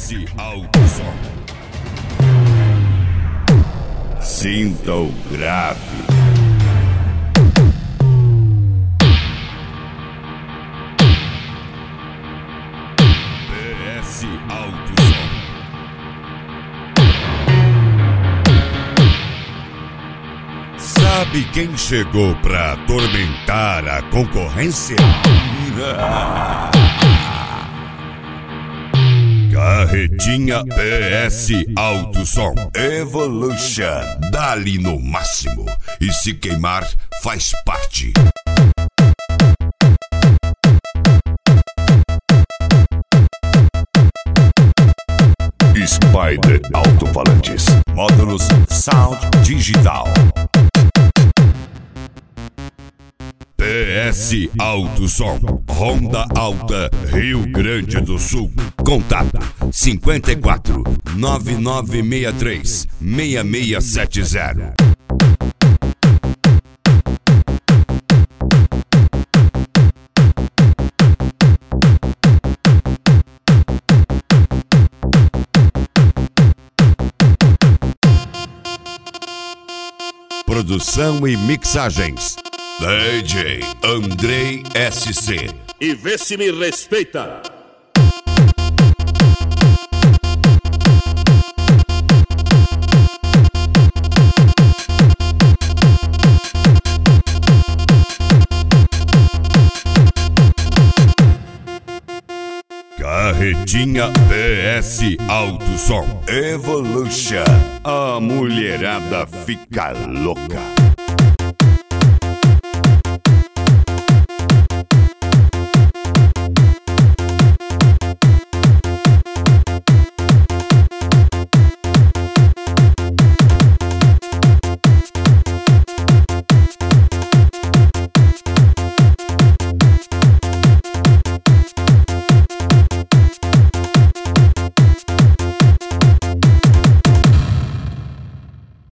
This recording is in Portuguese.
PS Alto Som. Sinta o grave. PS Alto Som. Sabe quem chegou pra atormentar a concorrência? Carretinha PS Alto Som Evolution. Dá-lhe no máximo. E se queimar, faz parte. Spider Alto-Falantes. Módulos Sound Digital. PS Alto Som, Ronda Alta, Rio Grande do Sul. Contato 54 9963 6670. Produção e mixagens DJ Andrei SC. E vê se me respeita. Carretinha PS Alto Som Evolution. A mulherada fica louca.